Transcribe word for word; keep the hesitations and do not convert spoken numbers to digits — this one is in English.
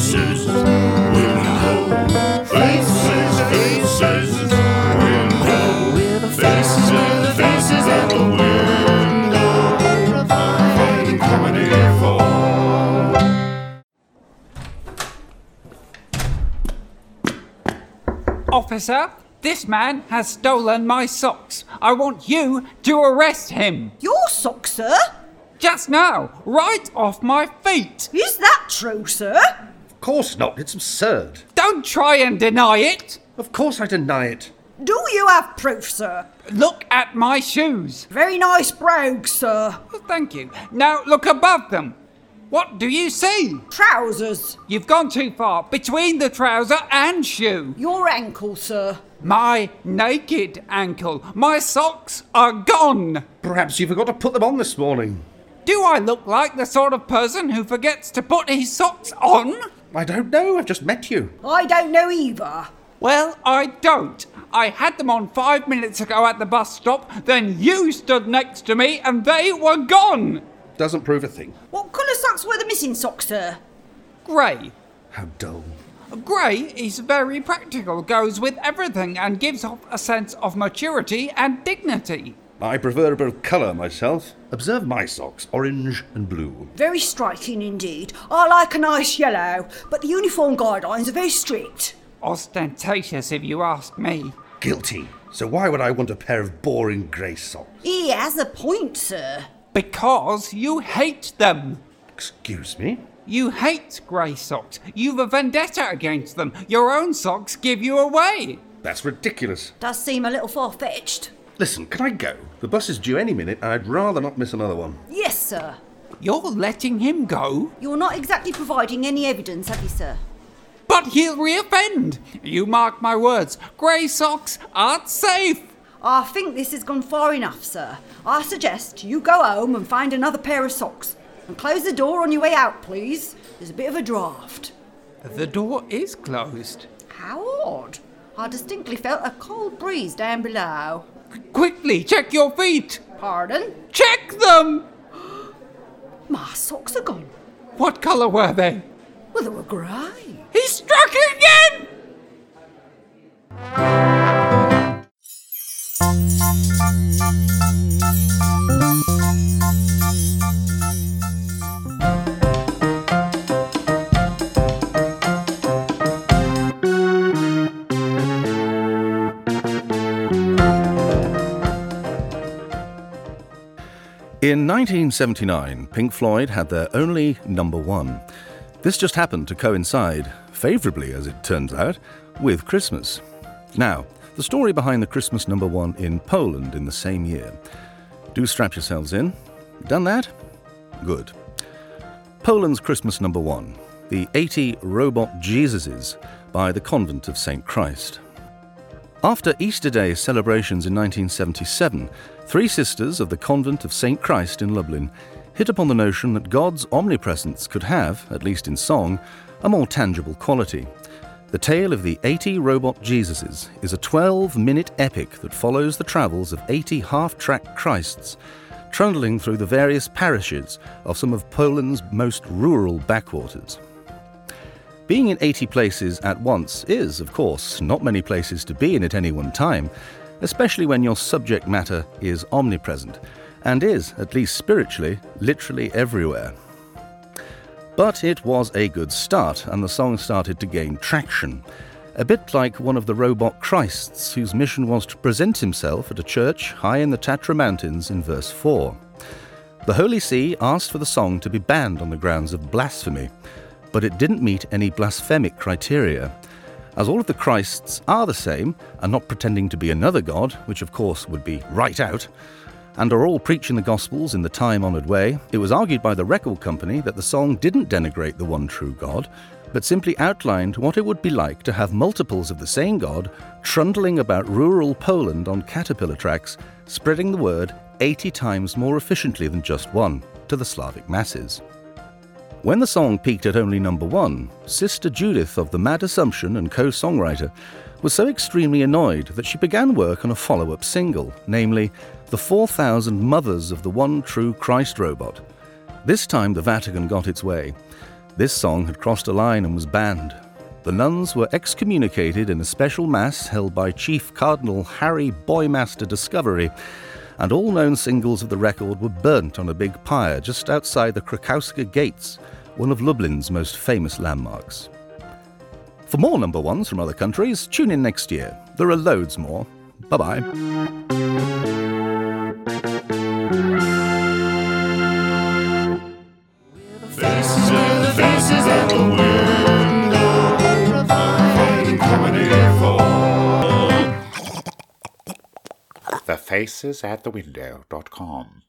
faces, window, faces, faces, window, faces, faces at the window, fighting comedy for. Officer, this man has stolen my socks. I want you to arrest him. Your socks, sir? Just now, right off my feet. Is that true, sir? Of course not. It's absurd. Don't try and deny it. Of course I deny it. Do you have proof, sir? Look at my shoes. Very nice brogues, sir. Well, thank you. Now look above them. What do you see? Trousers. You've gone too far. Between the trouser and shoe. Your ankle, sir. My naked ankle. My socks are gone. Perhaps you forgot to put them on this morning. Do I look like the sort of person who forgets to put his socks on? I don't know. I've just met you. I don't know either. Well, I don't. I had them on five minutes ago at the bus stop, then you stood next to me and they were gone. Doesn't prove a thing. What colour socks were the missing socks, sir? Grey. How dull. Grey is very practical, goes with everything and gives off a sense of maturity and dignity. I prefer a bit of colour myself. Observe my socks, orange and blue. Very striking indeed. I like a nice yellow, but the uniform guidelines are very strict. Ostentatious, if you ask me. Guilty. So why would I want a pair of boring grey socks? He has a point, sir. Because you hate them. Excuse me? You hate grey socks. You've a vendetta against them. Your own socks give you away. That's ridiculous. Does seem a little far-fetched. Listen, can I go? The bus is due any minute and I'd rather not miss another one. Yes, sir. You're letting him go? You're not exactly providing any evidence, have you, sir? But he'll reoffend. You mark my words. Grey socks aren't safe. I think this has gone far enough, sir. I suggest you go home and find another pair of socks. And close the door on your way out, please. There's a bit of a draught. The door is closed. How odd. I distinctly felt a cold breeze down below. Quickly, check your feet. Pardon? Check them! My socks are gone. What colour were they? Well, they were grey. He struck again! In nineteen seventy-nine, Pink Floyd had their only number one. This just happened to coincide, favourably as it turns out, with Christmas. Now, the story behind the Christmas number one in Poland in the same year. Do strap yourselves in. Done that? Good. Poland's Christmas number one, the eighty Robot Jesuses by the Convent of Saint Christ. After Easter Day celebrations in nineteen seventy-seven, three sisters of the Convent of Saint Christ in Lublin hit upon the notion that God's omnipresence could have, at least in song, a more tangible quality. The tale of the eighty Robot Jesuses is a twelve-minute epic that follows the travels of eighty half-track Christs, trundling through the various parishes of some of Poland's most rural backwaters. Being in eighty places at once is, of course, not many places to be in at any one time, especially when your subject matter is omnipresent, and is, at least spiritually, literally everywhere. But it was a good start, and the song started to gain traction, a bit like one of the robot Christs whose mission was to present himself at a church high in the Tatra Mountains in verse four. The Holy See asked for the song to be banned on the grounds of blasphemy, but it didn't meet any blasphemic criteria. As all of the Christs are the same, and not pretending to be another god, which of course would be right out, and are all preaching the Gospels in the time-honoured way, it was argued by the record company that the song didn't denigrate the one true God, but simply outlined what it would be like to have multiples of the same God trundling about rural Poland on caterpillar tracks, spreading the word eighty times more efficiently than just one, to the Slavic masses. When the song peaked at only number one, Sister Judith of the Mad Assumption and co-songwriter was so extremely annoyed that she began work on a follow-up single, namely The four thousand Mothers of the One True Christ Robot. This time the Vatican got its way. This song had crossed a line and was banned. The nuns were excommunicated in a special mass held by Chief Cardinal Harry Boymaster Discovery, and all known singles of the record were burnt on a big pyre just outside the Krakowska Gates, one of Lublin's most famous landmarks. For more number ones from other countries, tune in next year. There are loads more. Bye-bye. Faces with the faces at the window, fighting comedy for. the faces at the window dot com